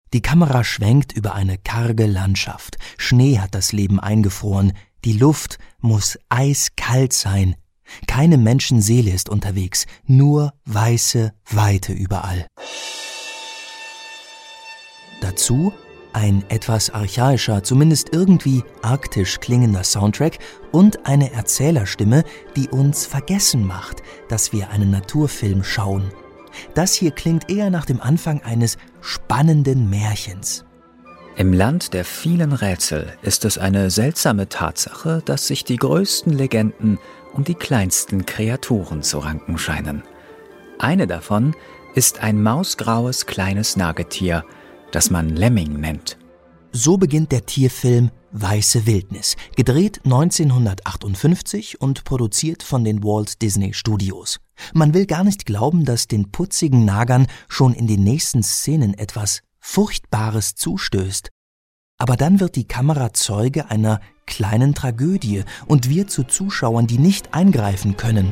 Die Kamera schwenkt über eine karge Landschaft. Schnee hat das Leben eingefroren. Die Luft muss eiskalt sein. Keine Menschenseele ist unterwegs, nur weiße Weite überall. Dazu ein etwas archaischer, zumindest irgendwie arktisch klingender Soundtrack und eine Erzählerstimme, die uns vergessen macht, dass wir einen Naturfilm schauen. Das hier klingt eher nach dem Anfang eines spannenden Märchens. Im Land der vielen Rätsel ist es eine seltsame Tatsache, dass sich die größten Legenden um die kleinsten Kreaturen zu ranken scheinen. Eine davon ist ein mausgraues kleines Nagetier, das man Lemming nennt. So beginnt der Tierfilm Weiße Wildnis, gedreht 1958 und produziert von den Walt Disney Studios. Man will gar nicht glauben, dass den putzigen Nagern schon in den nächsten Szenen etwas Furchtbares zustößt. Aber dann wird die Kamera Zeuge einer kleinen Tragödie und wir zu Zuschauern, die nicht eingreifen können.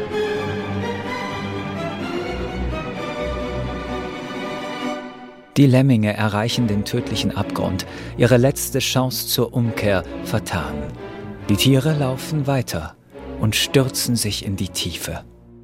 Die Lemminge erreichen den tödlichen Abgrund, ihre letzte Chance zur Umkehr vertan. Die Tiere laufen weiter und stürzen sich in die Tiefe.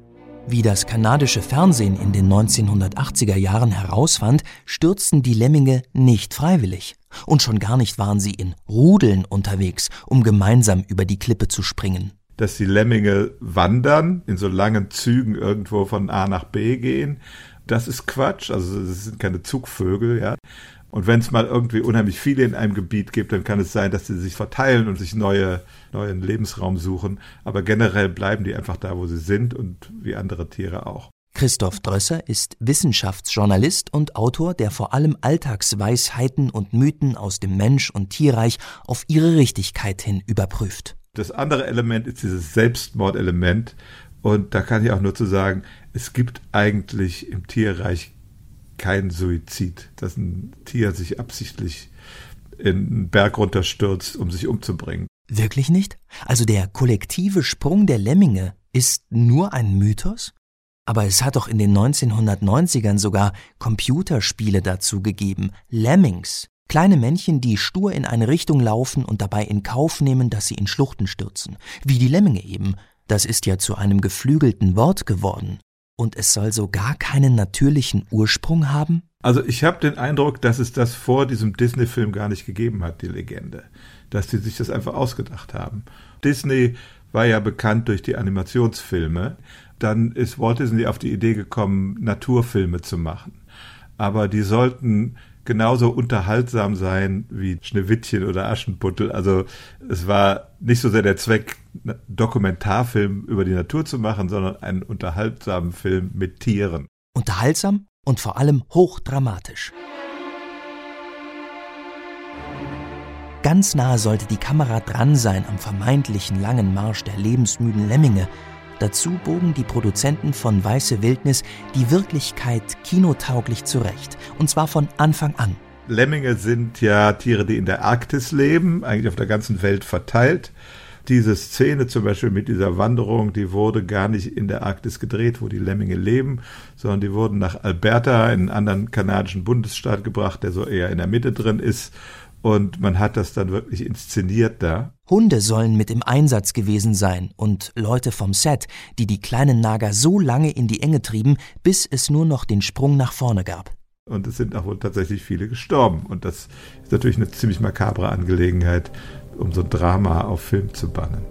Wie das kanadische Fernsehen in den 1980er Jahren herausfand, stürzten die Lemminge nicht freiwillig. Und schon gar nicht waren sie in Rudeln unterwegs, um gemeinsam über die Klippe zu springen. Dass die Lemminge wandern, in so langen Zügen irgendwo von A nach B gehen, das ist Quatsch. Also das sind keine Zugvögel, ja. Und wenn es mal irgendwie unheimlich viele in einem Gebiet gibt, dann kann es sein, dass sie sich verteilen und sich neuen Lebensraum suchen. Aber generell bleiben die einfach da, wo sie sind und wie andere Tiere auch. Christoph Drösser ist Wissenschaftsjournalist und Autor, der vor allem Alltagsweisheiten und Mythen aus dem Mensch- und Tierreich auf ihre Richtigkeit hin überprüft. Das andere Element ist dieses Selbstmordelement. Und da kann ich auch nur zu sagen, es gibt eigentlich im Tierreich kein Suizid, dass ein Tier sich absichtlich in einen Berg runterstürzt, um sich umzubringen. Wirklich nicht? Also der kollektive Sprung der Lemminge ist nur ein Mythos? Aber es hat doch in den 1990ern sogar Computerspiele dazu gegeben. Lemmings. Kleine Männchen, die stur in eine Richtung laufen und dabei in Kauf nehmen, dass sie in Schluchten stürzen. Wie die Lemminge eben. Das ist ja zu einem geflügelten Wort geworden. Und es soll so gar keinen natürlichen Ursprung haben? Also ich habe den Eindruck, dass es das vor diesem Disney-Film gar nicht gegeben hat, die Legende. Dass die sich das einfach ausgedacht haben. Disney war ja bekannt durch die Animationsfilme. Dann ist Walt Disney auf die Idee gekommen, Naturfilme zu machen. Aber die sollten genauso unterhaltsam sein wie Schneewittchen oder Aschenputtel. Also es war nicht so sehr der Zweck, einen Dokumentarfilm über die Natur zu machen, sondern einen unterhaltsamen Film mit Tieren. Unterhaltsam und vor allem hochdramatisch. Ganz nahe sollte die Kamera dran sein am vermeintlichen langen Marsch der lebensmüden Lemminge. Dazu bogen die Produzenten von Weiße Wildnis die Wirklichkeit kinotauglich zurecht. Und zwar von Anfang an. Lemminge sind ja Tiere, die in der Arktis leben, eigentlich auf der ganzen Welt verteilt. Diese Szene zum Beispiel mit dieser Wanderung, die wurde gar nicht in der Arktis gedreht, wo die Lemminge leben, sondern die wurden nach Alberta, in einen anderen kanadischen Bundesstaat gebracht, der so eher in der Mitte drin ist. Und man hat das dann wirklich inszeniert da. Hunde sollen mit im Einsatz gewesen sein und Leute vom Set, die die kleinen Nager so lange in die Enge trieben, bis es nur noch den Sprung nach vorne gab. Und es sind auch wohl tatsächlich viele gestorben. Und das ist natürlich eine ziemlich makabre Angelegenheit, um so ein Drama auf Film zu bannen.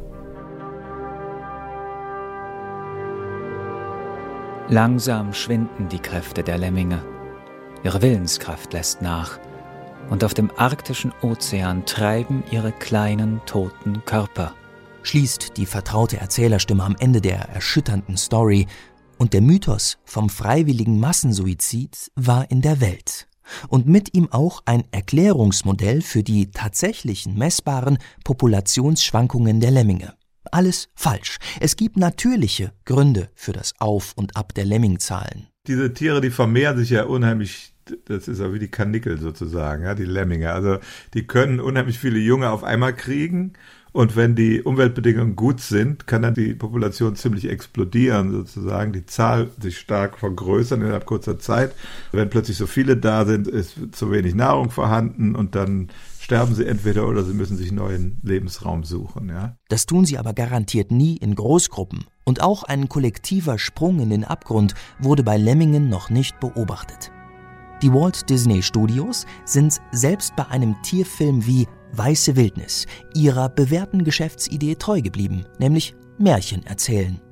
Langsam schwinden die Kräfte der Lemminge. Ihre Willenskraft lässt nach. Und auf dem arktischen Ozean treiben ihre kleinen, toten Körper. Schließt die vertraute Erzählerstimme am Ende der erschütternden Story. Und der Mythos vom freiwilligen Massensuizid war in der Welt. Und mit ihm auch ein Erklärungsmodell für die tatsächlichen messbaren Populationsschwankungen der Lemminge. Alles falsch. Es gibt natürliche Gründe für das Auf und Ab der Lemmingzahlen. Diese Tiere, die vermehren sich ja unheimlich. Das ist ja wie die Karnickel sozusagen, ja, die Lemminge. Also die können unheimlich viele Junge auf einmal kriegen Und wenn die Umweltbedingungen gut sind, kann dann die Population ziemlich explodieren, sozusagen, die Zahl sich stark vergrößern innerhalb kurzer Zeit. Wenn plötzlich so viele da sind, ist zu wenig Nahrung vorhanden und dann sterben sie entweder oder sie müssen sich neuen Lebensraum suchen. Ja? Das tun sie aber garantiert nie in Großgruppen. Und auch ein kollektiver Sprung in den Abgrund wurde bei Lemmingen noch nicht beobachtet. Die Walt Disney Studios sind selbst bei einem Tierfilm wie Weiße Wildnis ihrer bewährten Geschäftsidee treu geblieben, nämlich Märchen erzählen.